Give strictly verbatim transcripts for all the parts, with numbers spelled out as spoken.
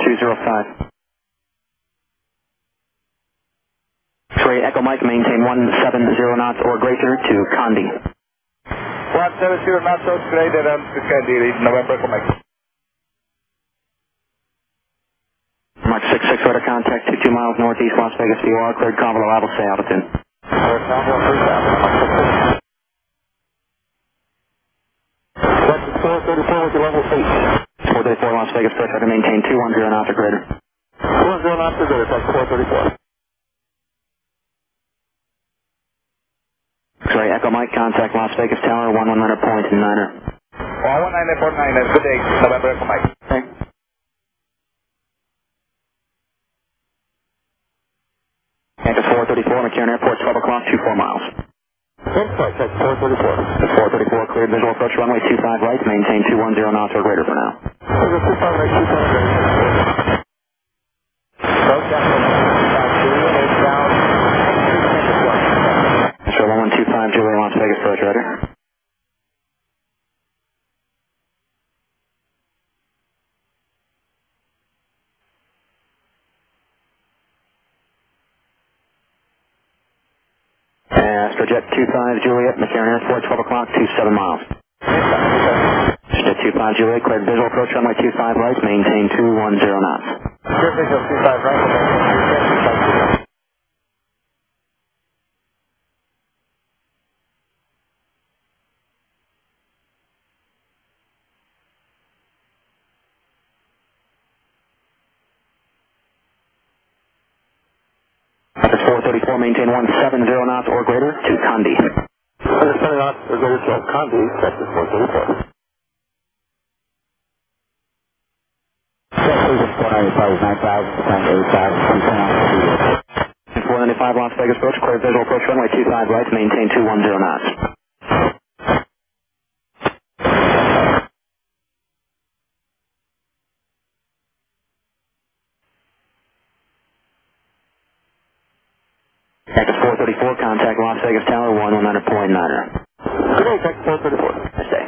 two zero five. X-ray Echo Mike, maintain one seven zero knots or greater to Condi. one seven zero knots or greater to Condi, November Echo Mike. Mark six six, radar contact, two two miles northeast Las Vegas V O R, cleared Convo, level, say altitude. Cleared Convo, three thousand, Mark six six. That's four thirty-four with your level eight. four thirty-four Las Vegas, first radar, maintain two one zero knots or greater. two one zero knots or greater, that's four thirty-four. X-ray Echo Mike, contact Las Vegas Tower, one one hundred point niner. one one nine point nine, good day, November Echo Mike. Okay. Campus four thirty-four, McCarran Airport, twelve o'clock, two four miles. Insight, that's four thirty-four. four thirty-four, cleared visual approach runway two five right, maintain two one zero knots or greater for now. two five right, two five right. Road down to one five Juliet, eight down. Sure, one one two five Juliet, Las Vegas, approach radar. Astrojet two five Juliet, McCarran Airport, twelve o'clock, two seven miles. Astrojet two five Juliet, cleared visual approach runway two five right, maintain two one zero knots. Clear visual two five right, two five zero. Campus four thirty-four, maintain one seven zero knots or greater to Condi. one seven knots or greater to Condi, Texas four thirty-four. four ninety-five is nine thousand, eight thousand, two ten. four ninety-five Las Vegas approach, clear visual approach runway two five right, maintain two one zero knots. Campus four thirty-four, contact Las Vegas Tower, one one hundred point niner. Good day, Texas four thirty-four. Nice day.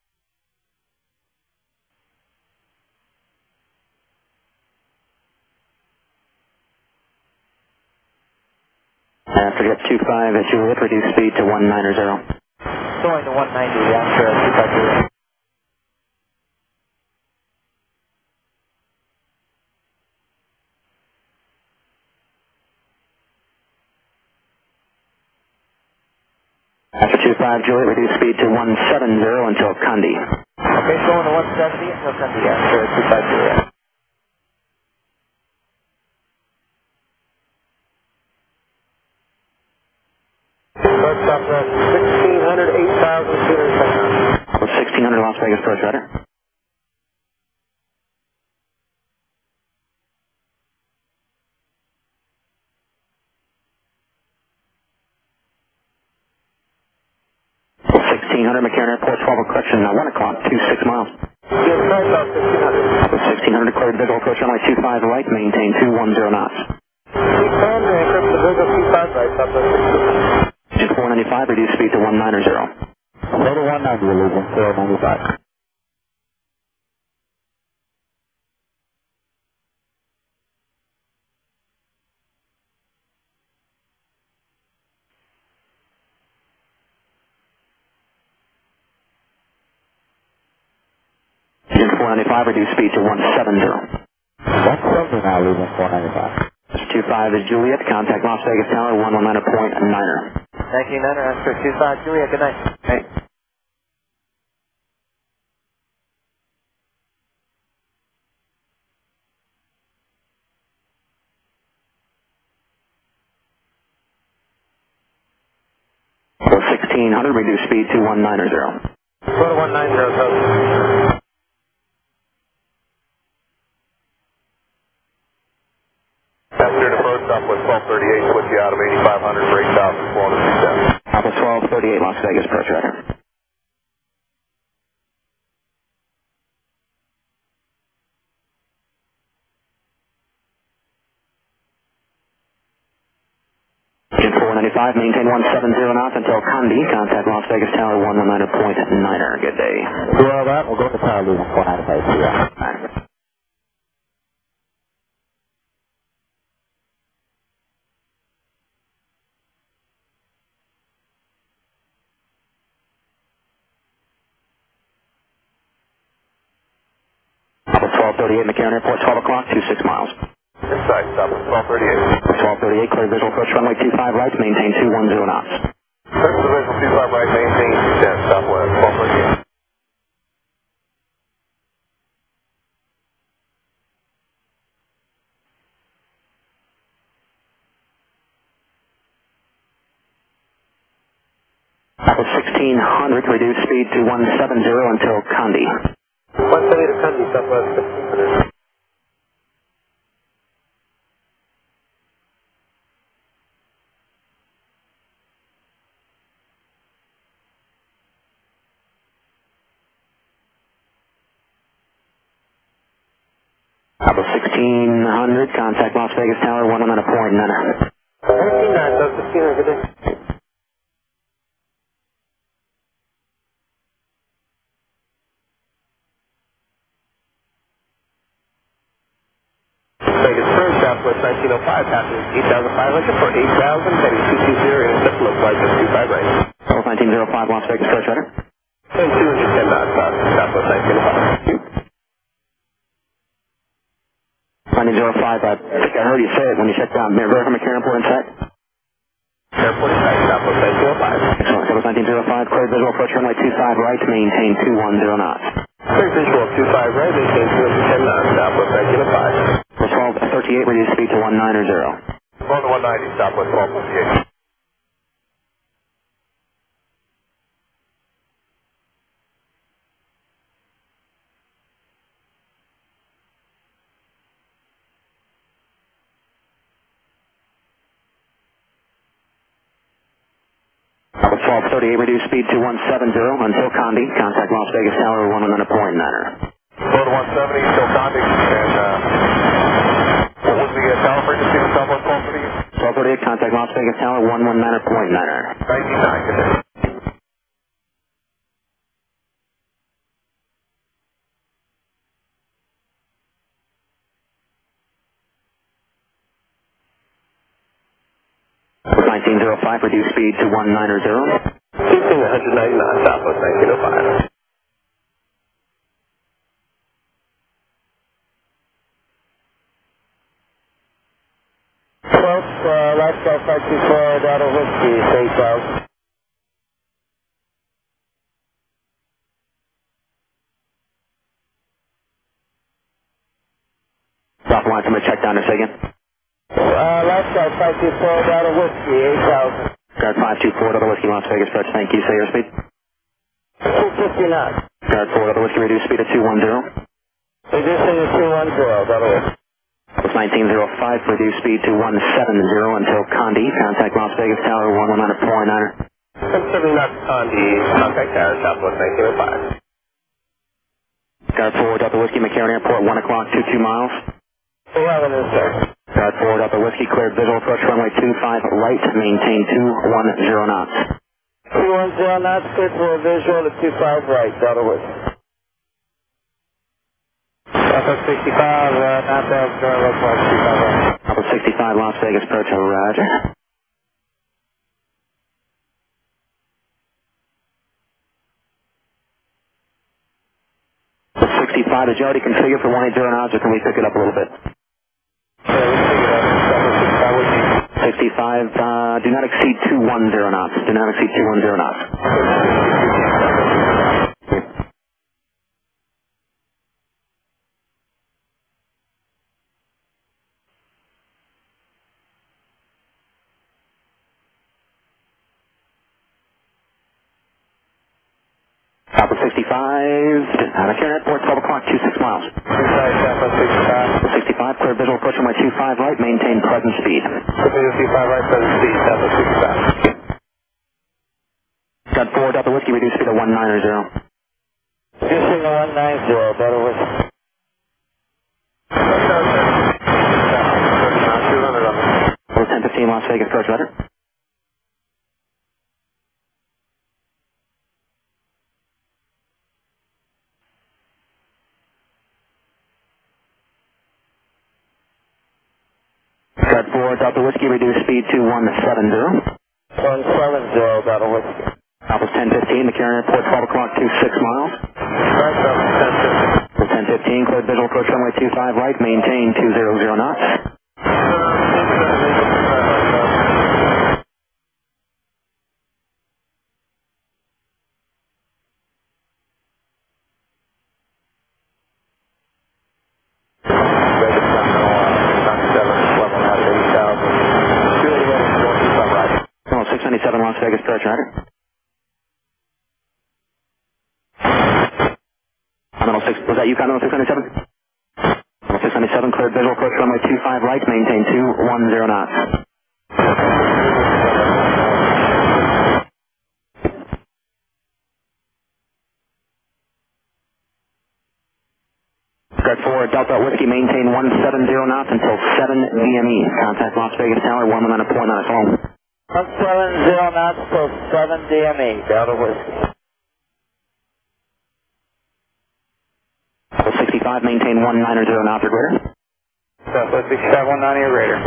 Astrojet two five at Juliet, reduce speed to one ninety. Going to one ninety, after two five zero. After two five Juliet, reduce speed to one seventy until Condi. Okay, going to one seventy until Condi, after two five zero. First stop at sixteen hundred, eight thousand, two hundred seven. sixteen hundred Las Vegas approach radar. sixteen hundred McCarran Airport, twelve o'clock, correction, uh, one o'clock, two six miles. Yes, first stop sixteen hundred. sixteen hundred cleared visual approach runway two five right, maintain two one zero knots. six hundred, encrypt the visual two five right, stop at sixteen. four ninety-five, reduce speed to one ninety. Go to one ninety, we're losing four ninety-five. four ninety-five, reduce speed to one seventy. That's something now, losing four ninety-five. two five is Juliet, contact Las Vegas Tower, one one nine point niner. nineteen niner, after two five, Juliet, good night. Hey. So sixteen hundred, reduce speed to one ninety. Go to one ninety, code. After the first stop was twelve thirty-eight, switch you out of eighty-five hundred for eight thousand four hundred seven. Alpha twelve thirty-eight, Las Vegas approach radar. four ninety-five, maintain one seventy knots until Condi, contact Las Vegas Tower, one one nine point niner. Good day. Do all that, we'll go to tower, losing four ninety-five. See ya. Bye. twelve thirty-eight McCarran Airport, twelve o'clock, two six miles. Inside, stop at twelve thirty-eight. twelve thirty-eight, clear visual approach runway two five right, maintain two one zero knots. First division two five right, maintain two ten, southwest, twelve thirty-eight. Apple sixteen hundred, reduce speed to one seventy until Kandy. one seventy to Kandy, southwest fifteen hundred. Apple sixteen hundred, contact Las Vegas Tower, one on a point nine. nineteen nine, that's fifteen hundred, good day. Vegas first, southwest nineteen oh five, passing eight thousand five hundred for eight thousand, heading two two zero, intercept low flight just two five right. Apple nineteen oh five, Las Vegas Coast Rider. And two hundred ten knots, passing southwest nineteen oh five. nineteen oh five, I think I heard you say it when you checked down. Verify McCarran Airport in sight. Airport in sight, southwest nineteen oh five. Excellent. Apple nineteen oh five, clear visual approach runway two five right, maintain two one zero knots. Clear visual two five right, maintain two hundred ten knots, southwest nineteen oh five. For twelve thirty-eight, reduce speed to one ninety. Going to one ninety, southwest twelve fifty-eight. Apple twelve thirty-eight, reduce speed to one seventy until Kandy. Contact Las Vegas Tower, one on a point nine. Going to one seventy, still Kandy, and uh, what was the uh, tower frequency for southwest twelve thirty-eight? twelve thirty-eight, contact Las Vegas Tower, one one nine point nine. nineteen nine, good day. nineteen oh five, reduce speed to one ninety. fifteen one ninety-nine, southwest nineteen oh five. twelve, uh, last call five two four, Delta Whiskey, eight thousand. Stop the line, somebody check down this again. Uh, last call five two four, Delta Whiskey, eight thousand. Guard five two four, Delta Whiskey, Las Vegas approach, thank you, say your speed. two fifty-nine. Guard four, Delta Whiskey, reduce speed to two ten. Reducing to two ten, Delta Whiskey. It's nineteen oh five, reduce speed to one seventy until Kandy. Contact Las Vegas Tower, one one nine point nine. one seventy-nine, Kandy, contact tower, southwest nineteen oh five. Guard four, Delta Whiskey, McCarran Airport, one o'clock, two two miles. eleven is sir. Guard four, Delta Whiskey, cleared visual approach runway two five right, maintain two one zero knots. two ten knots, clear for a visual to two five right, Delta Whiskey. Alpha sixty-five, uh, not that, uh, looks like two five right. Alpha sixty-five, Las Vegas approach, roger. sixty-five, did you already configure for one eighty knots, or can we pick it up a little bit? Yeah, we figured out, sixty-five would be. sixty-five, uh, do not exceed two ten knots. Do not exceed two ten knots. Alpha sixty-five, out of McCarran Airport, twelve o'clock, two six miles. Inside, Alpha sixty-five. sixty-five, clear visual approach runway two five right, maintain present speed. two five right, present speed, Alpha sixty-five. Guard four, Delta Whiskey, reduce speed to one ninety. Reducing to one ninety, Delta Whiskey. ten fifteen, Las Vegas approach, roger. Guard four, Delta Whiskey, reduce speed to one seventy. one seventy, Delta Whiskey. Alpha ten fifteen, McCarran Airport, twelve o'clock, two six miles. Right, Delta ten fifty. ten fifteen, cleared visual approach runway two five right, maintain two hundred knots. six ninety-seven Las Vegas approach, Ryder. Continental six, was that you, Continental six ninety-seven? Continental six ninety-seven, cleared visual approach runway two five right, maintain two hundred knots. Red four, Delta Whiskey, maintain one seventy knots until seven D M E. Contact Las Vegas Tower, one one nine point nine, home. one seventy knots till seven D M E, Delta Whiskey. sixty-five, maintain one ninety knots or greater. Southwest sixty-five, one ninety or greater.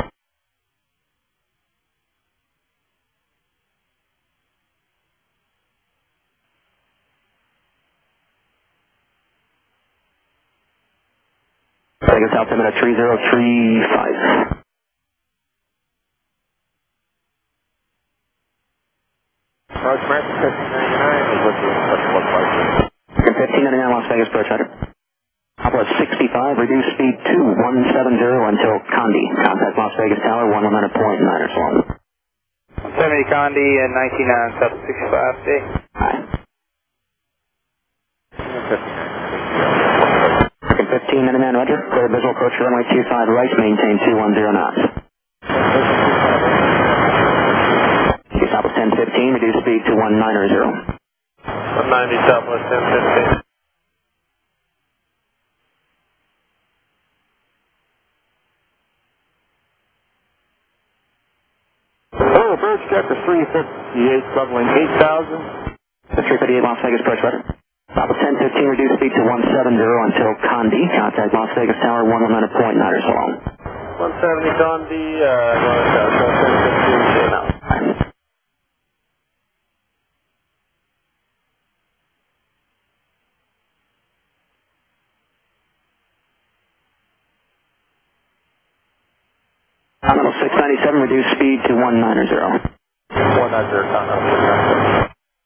Vegas altimeter three zero three five. North American fifteen ninety-nine is what you look like. fifteen ninety-nine Las Vegas approach, Ryder. Upper sixty-five, reduce speed to one seventy until Condi. Contact Las Vegas Tower, one one nine point nine or so on. one seventy Condi and nineteen nine, South sixty-five, D. Hi. fifteen ninety-nine, Roger. Clear visual approach runway two five right, maintain two hundred knots. Southwest ten fifteen, reduce speed to one ninety. one ninety Southwest ten fifteen. Oh, approach chapter three fifty-eight, leveling eight thousand. three fifty-eight Las Vegas approach, Roger. Southwest ten fifteen, reduce speed to one seventy until Condi. Contact Las Vegas Tower, one one nine point nine or so on. one seventy Condi, uh, Southwest ten fifteen, now. Continental six ninety-seven, reduce speed to one ninety. one ninety, Continental.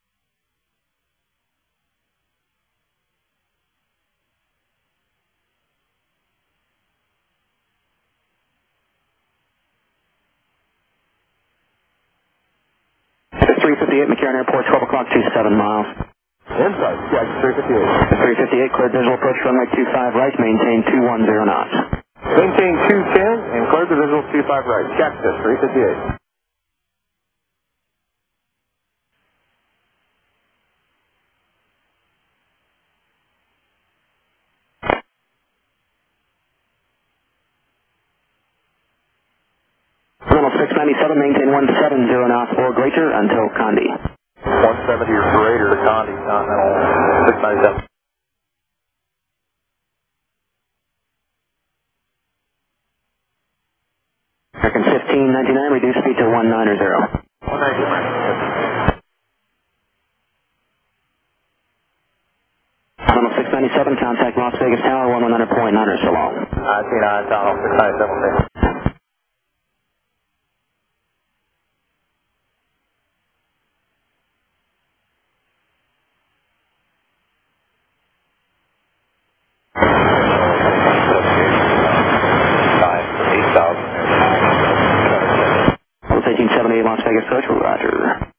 three fifty-eight McCarran Airport, twelve o'clock, two seven miles. Inside, yeah, three fifty-eight. three fifty-eight, cleared visual approach runway two five right, maintain two ten knots. Maintain two ten and clear the visual two five right. Cactus, three fifty-eight. Continental six ninety-seven, maintain one seventy knots or greater until Condi. one seventy or greater to Condi, Continental six ninety-seven. American fifteen ninety-nine, reduce speed to one ninety. one ninety, Continental six ninety-seven, contact Las Vegas Tower, one one nine point nine or so long. nineteen nine, Continental six ninety-seven. eighteen seventy-eight Las Vegas approach, Roger.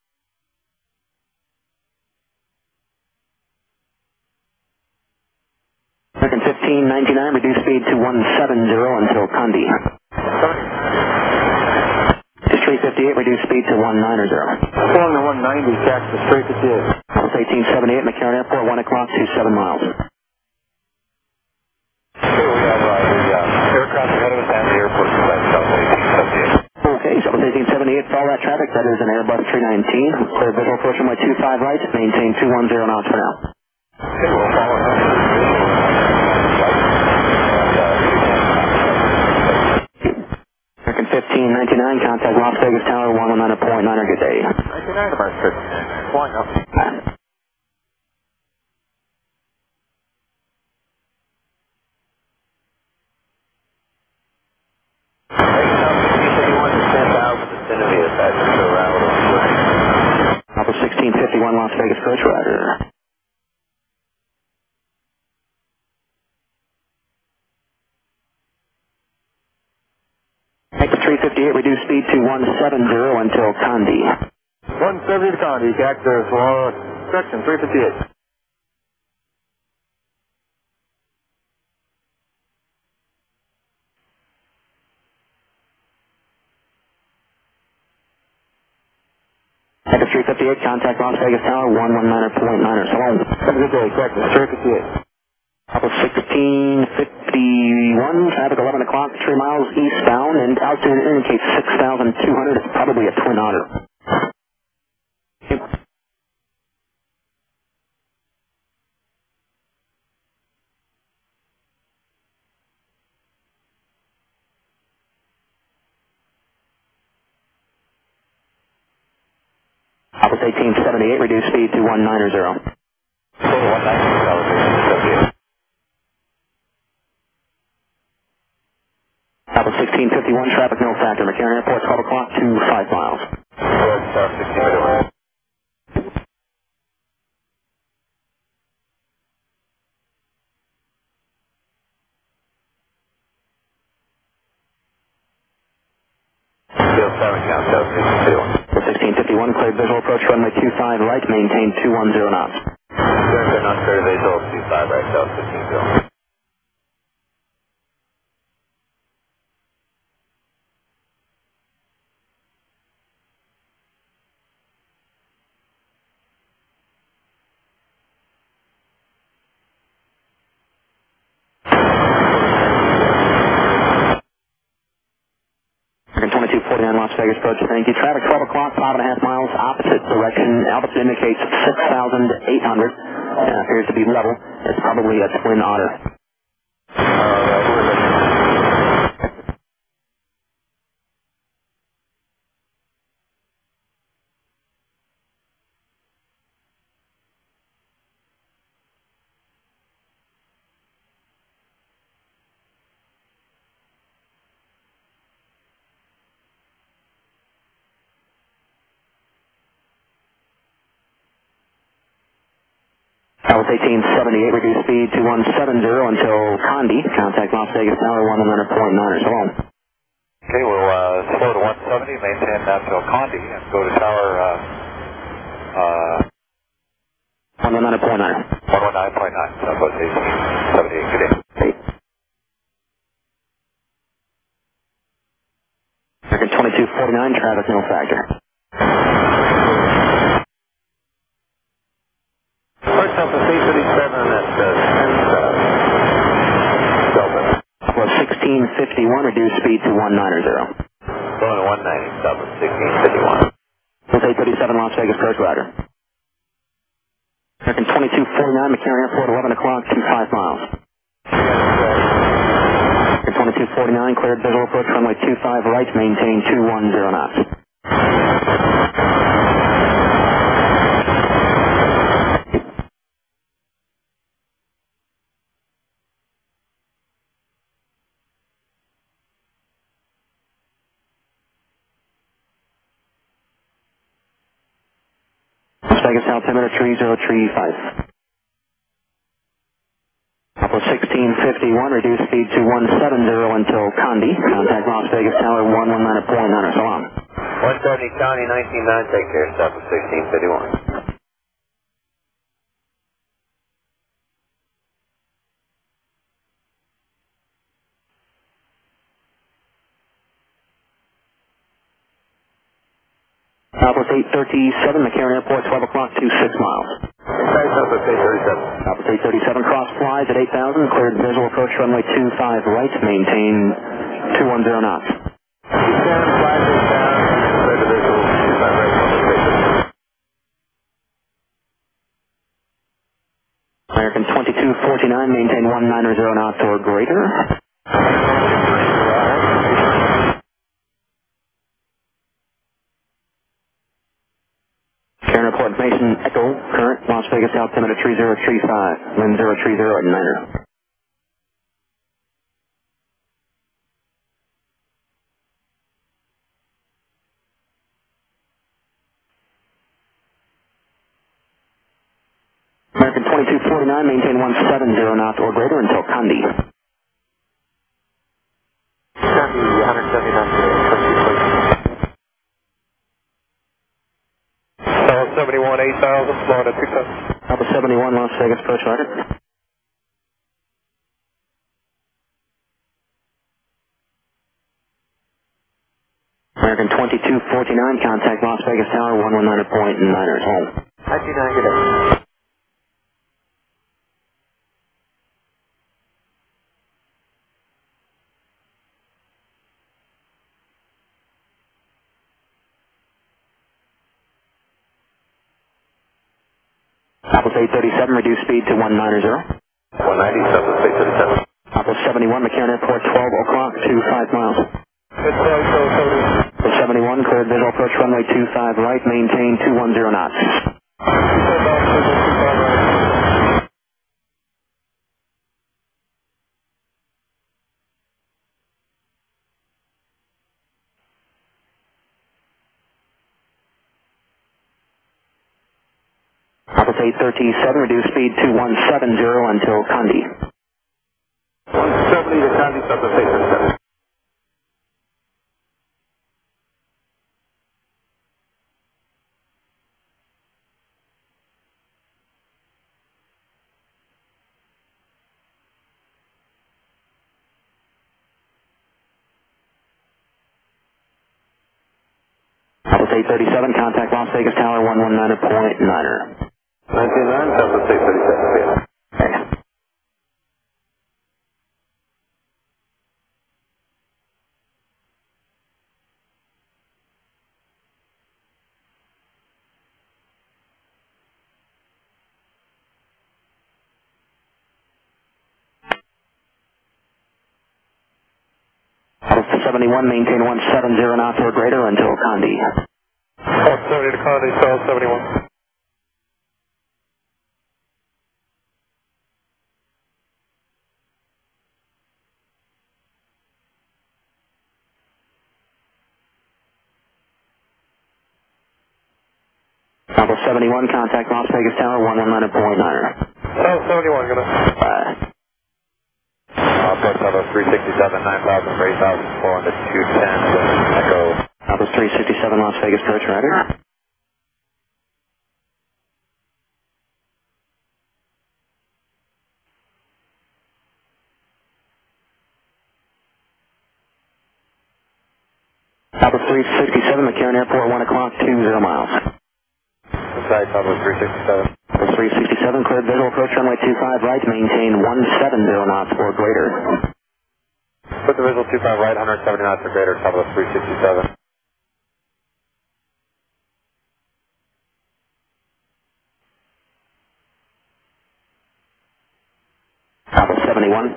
American fifteen ninety-nine, reduce speed to one seventy until Condi. three fifty-eight, reduce speed to one ninety. Along the one ninety, Cactus, three fifty-eight. eighteen seventy-eight McCarran Airport, one o'clock, two seven miles. We have uh, the uh, aircraft ahead of us and the airport inside South eighteen seventy-eight. Okay, so eighteen seventy-eight, follow that traffic, that is an Airbus three nineteen. Clear visual approach runway two five right, maintain two ten knots for now. Okay, we'll follow that. American fifteen ninety-nine, contact Las Vegas Tower, one one nine point nine, good day. ninety-nine of our six. Flying up. Bye. that, just around Alpha sixteen fifty-one, Las Vegas approach, roger. Alpha three fifty-eight, reduce speed to one seventy until Condi. one seventy to Condi, active for section three fifty-eight. Alpha three fifty-eight, contact Las Vegas Tower, one nineteen point nine, so long. Have a good day, section three fifty-eight. Alpha sixteen fifty-one, traffic eleven o'clock, three miles eastbound, and altitude indicates six thousand two hundred, it's probably a Twin Otter. Alpha eighteen seventy-eight, reduce speed to one ninety. Total one ninety, seventy-eight. Alpha sixteen fifty-one, traffic no factor, McCarran Airport, twelve o'clock to five miles. Star sixteen fifty-one. Still seven count, Star sixteen fifty-one. Alpha sixteen fifty-one, cleared visual approach runway two five right, maintain two one zero knots. Clear, not clear, visual, two five right, Star sixteen fifty-one. twenty-two forty-nine, Las Vegas approach, thank you. Traffic twelve o'clock, five and a half miles, opposite direction. Altitude indicates six thousand eight hundred. Uh, appears to be level. It's probably a Twin Otter. Alpha eighteen seventy-eight, reduce speed to one seventy until Condi. Contact Las Vegas Tower, one hundred point nine, so long. Okay, we'll uh, slow to one seventy, maintain that till Condi, and go to tower uh, uh, one hundred point nine. one oh nine point nine, Southwest eighteen seventy-eight. Good day. American twenty-two forty-nine, traffic no factor. First up is eight thirty-seven at uh, ten Delta. Alpha sixteen fifty-one, reduce speed to one ninety. Going to one ninety, Southwest sixteen fifty-one. Alpha eight thirty-seven, Las Vegas approach, roger. American twenty-two forty-nine, McCarran Airport, eleven o'clock to five miles. American twenty-two forty-nine, cleared visual approach runway two five right, maintain two one zero knots. Las Vegas altimeter three zero three five. Alpha sixteen fifty-one, reduce speed to one seventy until Condi. Contact Las Vegas Tower, one nineteen point nine, so long. one seventy County, nineteen nine, take care, Southwest sixteen fifty-one. Alpha eight thirty-seven, McCarran Airport, twelve o'clock to six miles. Okay, Southwest eight thirty-seven. Alpha eight thirty-seven, cross flies at eight thousand, cleared visual approach runway two five right, maintain two one zero knots. Descend, flag is down, clear the visual, two five right, Southwest American twenty-two forty-nine, maintain one ninety knots or greater. Karen Airport information, Echo, current, Las Vegas altimeter three zero three five, wind zero three zero at niner. twenty-two forty-nine, maintain one seven zero knots or greater until Kandy. Kandy, one seventy-nine, twenty-two forty-nine. Tower seventy-one, eight thousand, Florida, two thousand. Alpha seventy-one, Las Vegas, approach rocket. American twenty-two forty-nine, contact Las Vegas Tower, one one nine point nine, home. nineteen ninety-nine. Alpha eight thirty-seven, reduce speed to one ninety. one ninety-seven, eight thirty-seven. Alpha seventy-one, McCarran Airport, twelve o'clock, two five miles. It's uh, so, so, Alpha seventy-one, cleared visual approach runway two five right, maintain two one zero knots. Alpha eight thirty-seven, reduce speed to one seventy until Kandy. one seventy to Kandy, Southwest eight thirty-seven. Alpha eight thirty-seven, contact Las Vegas Tower, one one nine point nine. nineteen nine, Southwest eight thirty-seven. Okay. Alpha seventy-one, maintain one seventy knots or greater until Kandy. one seventy to Kandy, South seventy-one. Alpha seventy-one, contact Las Vegas Tower, one one nine point nine. South seventy-one, gonna. Uh, Approach level three sixty-seven, nine thousand for eight thousand four hundred, two ten, Echo. Alpha three sixty-seven, Las Vegas, approach rider. Alpha three sixty-seven, McCarran Airport, one o'clock, two zero miles. Inside, Southwest three sixty-seven. Alpha three sixty-seven, cleared visual approach runway two five right, maintain one seventy knots or greater. Put the visual two five right, one seventy knots or greater, Southwest three sixty-seven. Alpha seventy-one.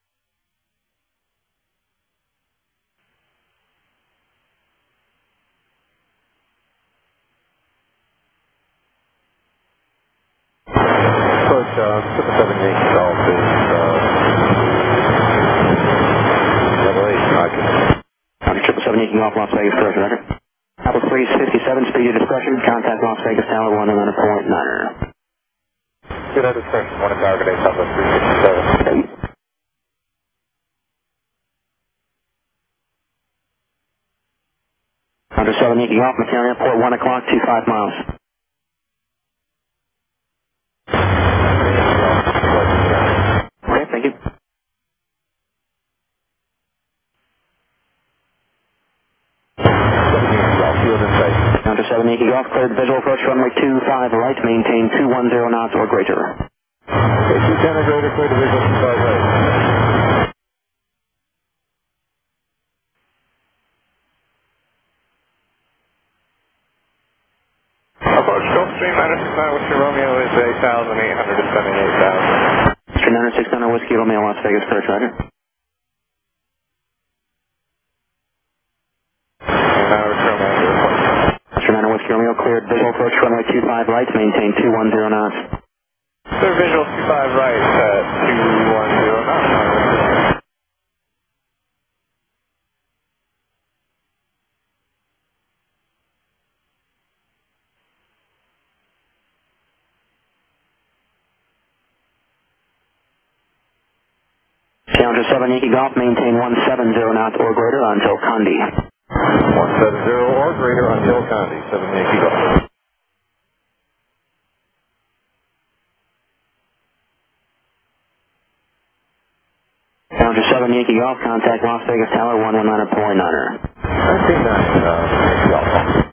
Approach, uh, triple seven eight Golf is, uh, level eight, rocket. Alpha triple seven, Yankee Golf, Las Vegas, approach rider. Alpha three fifty-seven, speed of discretion, contact Las Vegas Tower, one one nine point nine. Good at discretion, one at Target eight, Southwest three sixty-seven. Okay. Under seven, Yankee Golf, McCarran Airport, one o'clock, two five miles. Okay, thank you. Field in sight. Under seven, Yankee Golf, cleared visual approach runway two five right, maintain two one zero knots or greater. Okay, two ten or greater, clear the visual two five right. Approach Gulfstream, nine six nine, Whiskey Romeo is eight thousand eight hundred to seventy-eight thousand. Stream nine six nine, Whiskey Romeo, Las Vegas, approach rider. Stream nine Whiskey Romeo, cleared visual approach runway two five right, maintain two one zero knots. Clear visual two five right at two one zero knots. Challenger seven Yankee Golf, maintain one seven zero knots or greater until Condi. one seven zero or greater until Condi, seven Yankee Golf. Challenger seven Yankee Golf, contact Las Vegas Tower one one nine point nine. nineteen nine, uh, Yankee Golf.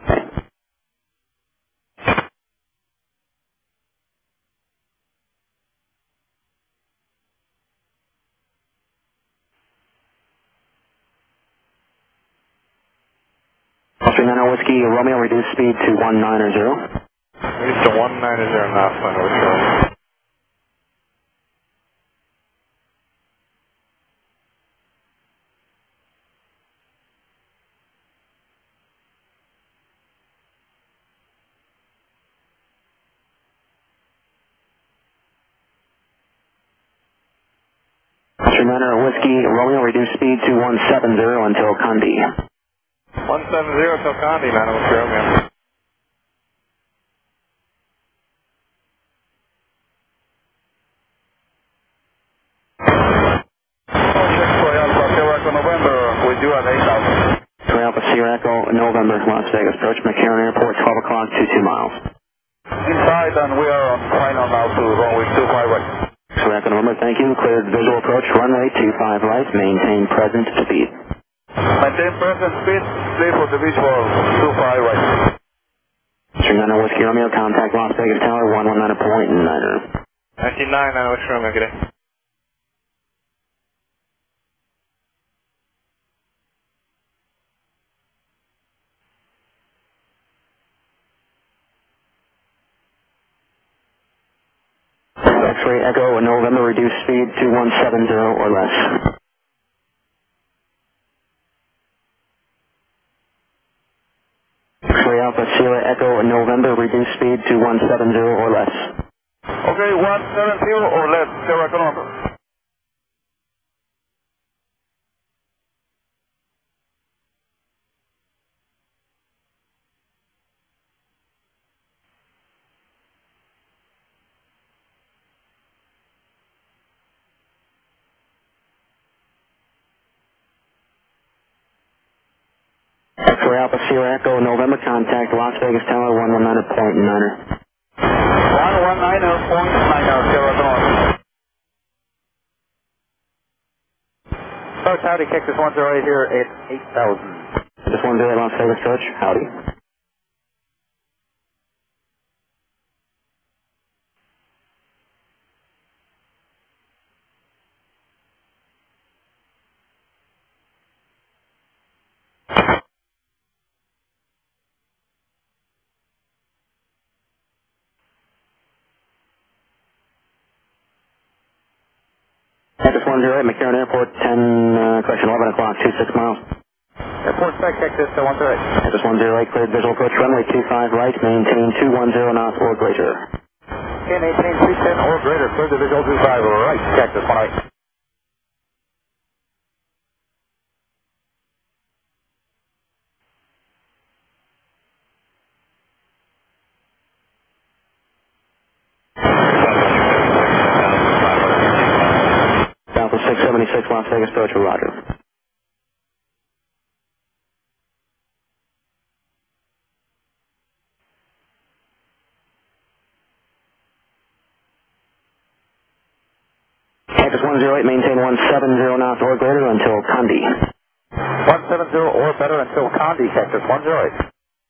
Austrian nine Whiskey Romeo, reduce speed to one nine zero. Reduce to one nine zero knots, final Whiskey. Austrian nine Whiskey Romeo, reduce speed to one seven zero until Condi. one seven zero till Condi, nine Whiskey Romeo. six for Alpha Sierra Echo November, we do have eight thousand. Three Alpha Sierra Echo November, Las Vegas approach McCarran Airport, twelve o'clock, two two miles. Inside, and we are on final now to runway two five right. Sierra Echo November, thank you. Cleared visual approach, runway two five right, maintain present speed. Maintain present speed, clear for the visual two five right. Austrian nine Whiskey Romeo, contact Las Vegas Tower one one nine point nine. nineteen nine, nine Whiskey Romeo, good day. X-ray Echo November, reduce speed to one seven zero or less. X-ray Alpha Sierra Echo November, reduce speed to one seven zero or less. Okay, one seven zero or less, Sierra Echo November. X-ray Alpha Sierra Echo November, contact Las Vegas Tower one one nine point nine. one one nine point nine, Sierra Echo November. Coach, howdy, Cactus one zero eight here at eight thousand. Just one zero Las Vegas Coach, howdy. Cactus one zero eight, McCarran Airport, ten, uh, correction, eleven o'clock, two six miles. Airport spec, Cactus one zero eight. Cactus one zero eight, cleared visual approach, runway two five right, maintain two one zero knots or greater. Okay, maintain two ten or greater, clear the visual two five right, Cactus one zero eight. Alpha six seventy-six, Las Vegas approach, roger. Cactus one zero eight, maintain one seven zero knots or greater until Condi. one seven zero or better until Condi, Cactus one zero eight.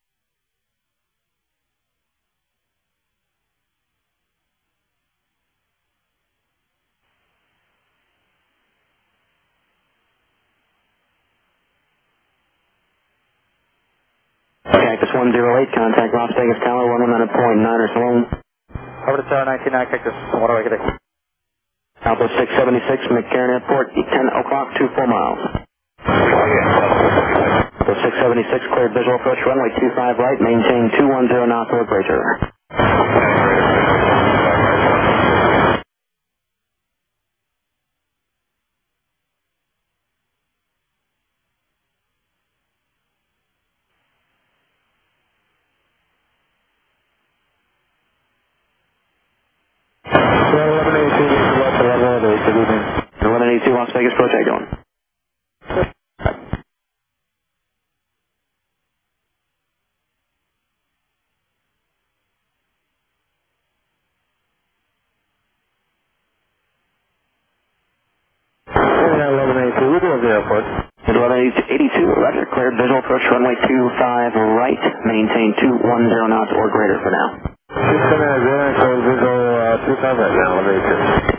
Cactus one zero eight, contact Las Vegas Tower one one nine point nine or Salone. Over to Tower nineteen nine, Cactus one zero eight, good day. Alpha six seventy-six, McCarran Airport, ten o'clock, two four miles. Alpha six seventy-six, cleared visual approach, runway two five right, maintain two one zero knots or greater. eleven eighty-two, Las Vegas Philadelphia Airport. Philadelphia eighty-two, roger, cleared visual approach runway two five right, maintain two one zero knots or greater for now. Houston, zero, cleared visual uh, two five right now, elevator two.